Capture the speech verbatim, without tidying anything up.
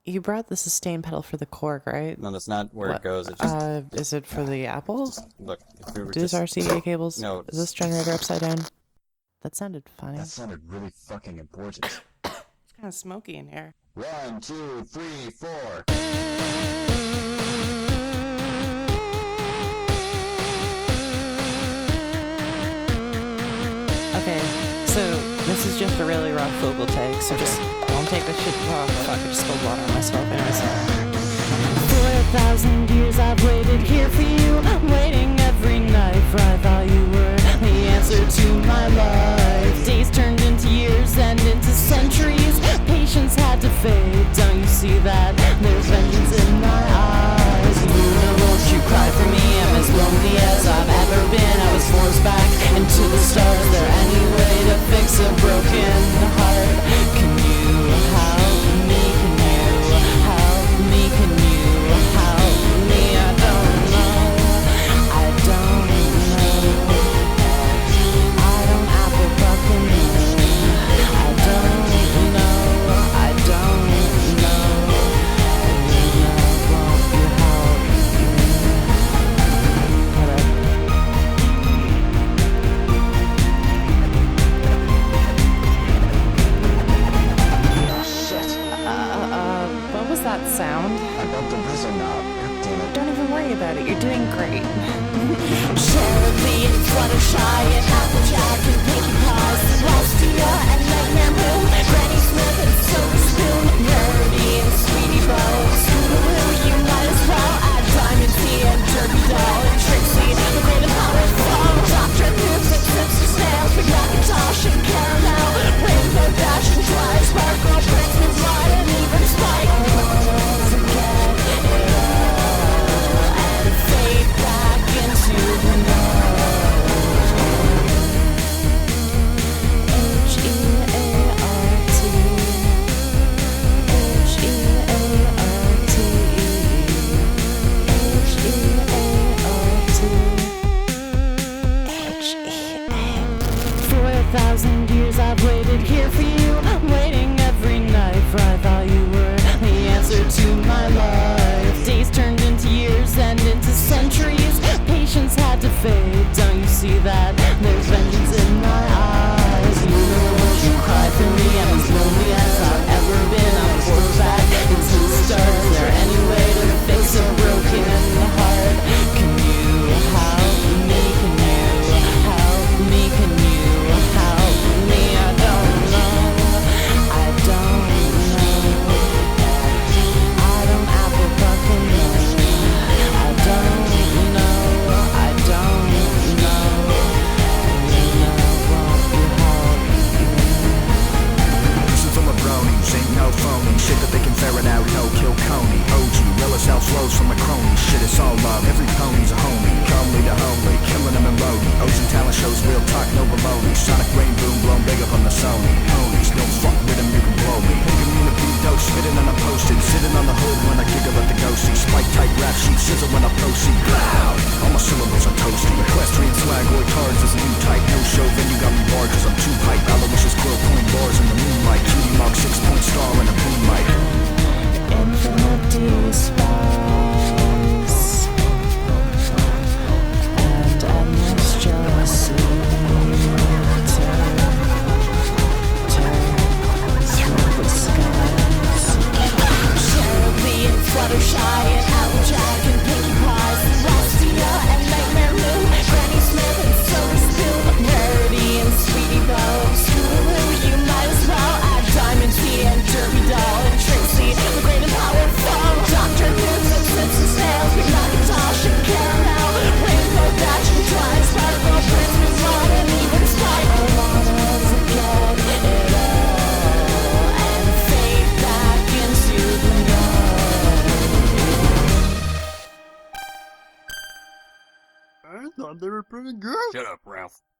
You brought the sustain pedal for the Korg, right? No, that's not where What? it goes. It just Uh, is it for the Apple? look. If we were Does just our C D A cables? no. Is this generator upside down? That sounded funny. That sounded really fucking important. It's kind of smoky in here. One, two, three, four. Okay, so this is just a really rough vocal take, so just don't take this shit. Oh fuck, I just spilled water on myself. Anyways. For a thousand years I've waited here for you, waiting every night, for I thought you were the answer to my life. Days turned into years and into centuries, patience had to fade, don't you see that? There's vengeance in my eyes. You know, won't you cry for me? I'm as lonely as I've ever been. I was forced back into the stars. Is there any way to fix a broken heart? Can you help me? Can you help me? Can you help me? I don't know. I don't know. I don't have a fucking know. I don't know. I don't know. You know, won't you help me? Hold up. Shit. Uh, uh, what was that sound? I bumped the whistle knob. God damn it. Don't even worry about it, you're doing great. Cherokee and Fluttershy and Applejack and Pinkie Pies, Rustia and Nightmare Moon, Granny Smith and Silver Spoon, Rarity and Sweetie Belle, Scootaloo, you might as well add Diamond Tea and Derby Doll and Trixie, the Great and Powerful, Doctor Goose and Sister Snails, Big Macintosh and Caramel, Rainbow Dash and Dry Sparkle, Princeton Slide and even Spike. Forget it all and fade back into the night. H E A R T H E A R T H E A R T H E A. For a thousand years I've waited here for you, waiting every night, for I thought you were the answer to my life. Days turned into years and into centuries, patience had to fade, don't you see that? There's vengeance in my eyes. You know, won't you cry for me? I'm as lonely as I've ever been. I'm forced back into the stars. Is there any way to fix a broken heart? Can you help me? Can you help me? Can you help me? I don't know. I don't know. I don't have a fucking know. I don't know. I don't know. You know, won't you help me? Listen from a bronies, ain't no phony. Shit that they can ferret out, no kill Coney. O G, relish out flows from a crony. Shit, it's all love, every pony's a homie. Calmly to homely, killing them in roadie. Ocean talent shows, real talk, no baloney. Sonic rain boom, blown big up on the Sony. Ponies, don't fuck with them, you can blow me. Picking me in a beat dope, spitting on a posted. Sitting on the hood when I giggle at the ghosty. Spike tight rap sheet, sizzle when I proceed. Loud, all my syllables are toasty. Equestrian swag, boy cards is a new type. No show, then you got me barred cause I'm too hype. Aloysius quill coin bars in the moonlight. Cutie mark, six point star and a boom mic. Infinity space and endless jealousy. Turn, turn through the skies. Cherokee and Fluttershy and Applejack and Pinkie Pies, Rustia and Nightmare Moon, Granny Smith and Silver Spoon, Rarity and Sweetie Belle, Scootaloo, you might as well add Diamond Tea and Derby Doll and Trixie, the Great and Powerful, Doctor Goose and Simpson Snails, Big Macintosh and Caramel, Rainbow Dash and Dry Sparkle, Princeton Slide and even Spike. I wanna forget it all and fade back into the night. I thought they were pretty good. Shut up, Ralph.